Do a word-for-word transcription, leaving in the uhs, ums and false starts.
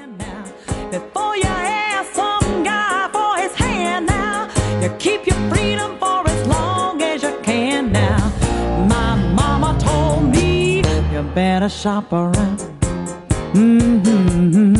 hand now. Before you ask some guy for his hand now, you keep your freedom for as long as you can now. My mama told me you better shop around. Mm-hmm.